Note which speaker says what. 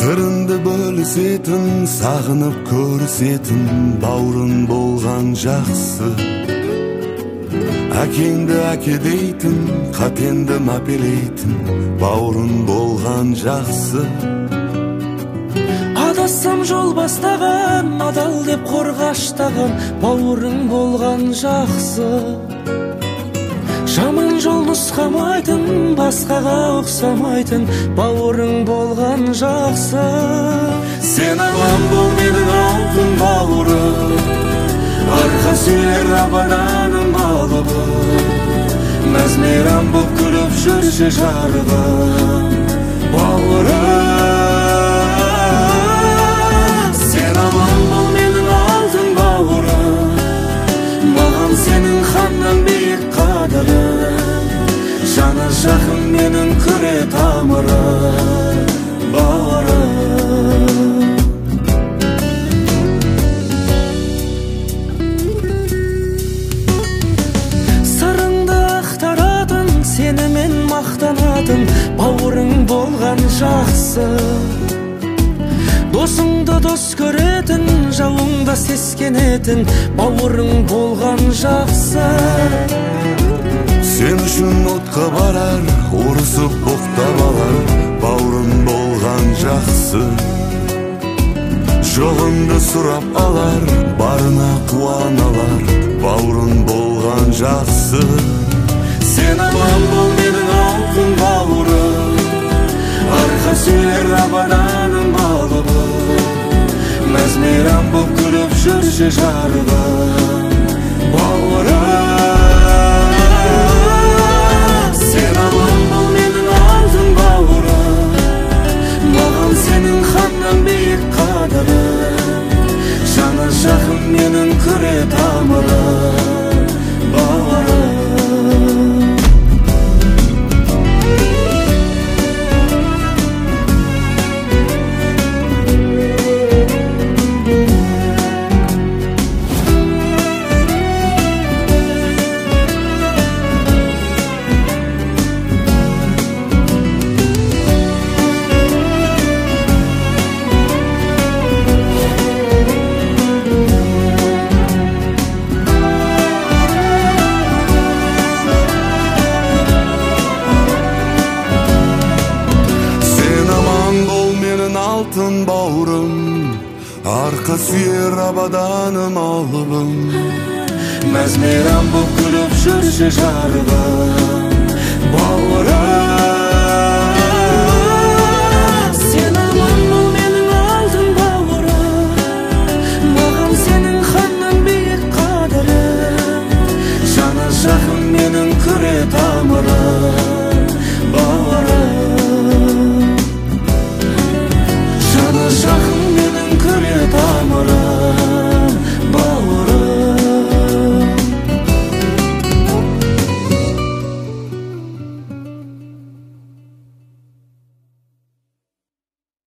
Speaker 1: Сырынды бөлісетін, сағынып көрісетін, бауырын болған жақсы. Әкеңді әке дейтін, қатенді мапелейтін, бауырын болған жақсы.
Speaker 2: Адассам жол бастаған, адал деп қорғаштаған, бауырың болған жақсы. Жаман жол нұсқамайтын, басқаға ұқсамайтын, бауырың болған жақсы.
Speaker 1: Сен ағам бол менің алтын бауырым, арқа сүйер абаданым алыбым, мәз-мейрам боп күліп жүрсе жарығым, бауырым. Сен ағам бол менің алтын бауырым, маған сенің ханнан биік қадірім, жаны жақын менің күре тамырым, бауырым.
Speaker 2: Сырыңды ақтаратын, сенімен мақтанатын, бауырың болған жақсы. Досыңды дос көретін, жауыңда сескенетін, бауырың болған жақсы.
Speaker 1: Сен үшін отқа барар, ұрысып боқтап алар, бауырың болған жақсы. Жоғыңды сұрап алар, барына қуаналар, бауырың болған жақсы. Сен аман бол менің алтын бауырым, арқа сүйер абаданым алыбым, мәз-мейрам боп күліп жүрсе жарығым, бауырым. Сен аман бол менің алтын бауырым, маған сенің ханнан биік қадірім, жаны жақын менің күре тамырым, бауырым. Алтын бауырым, арқа сүйер абаданым алыбым, мәз-мейрам боп күліп жүрсе жарығым,